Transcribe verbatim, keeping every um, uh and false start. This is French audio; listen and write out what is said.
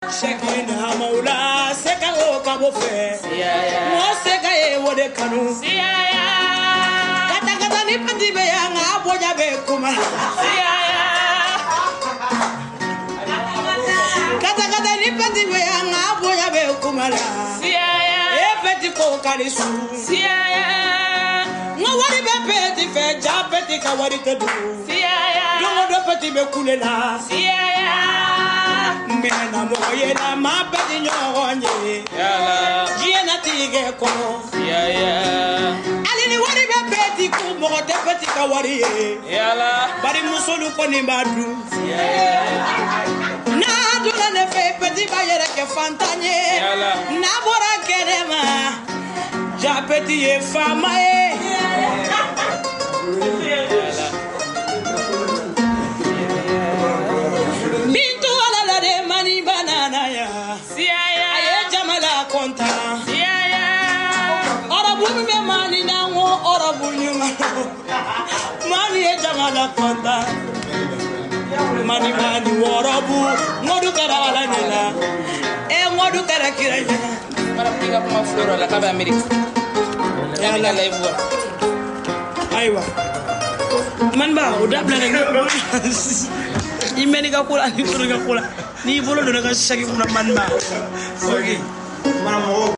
Shekina maula seka o kabo fe. Mo seka e wode kanu. Kata kata ni pati be yang aboja be kuma. Kata kata ni pati be yang aboja be kuma la. E peti ko karisu. Ngo wari be peti fe ja peti ka wari te du. Dongo do peti be kulela. Mena moye na mapeti nyonye. Jiena tige ko. Ali ni wari be peti ku mo de peti ka wari. Bari musolu ko ni badu. Na do na fe peti ba yere ke fantanye. Na bora kerema. Ja peti e fama e. Bintu ala la de mani banana ya. Aye jamala konta. Orabu me mani na wo orabu nyuma. Mani e jamala konta. Mani mani orabu ngodu kara ala nela. E ngodu kara kiranya. Para piga kuma floro la kaba America. Ya la live. Aiwa. Man ba udah belakang imeni ka kula ni turu ka kula ni bolo do ka shaki mun man ba. Okay. Mana mo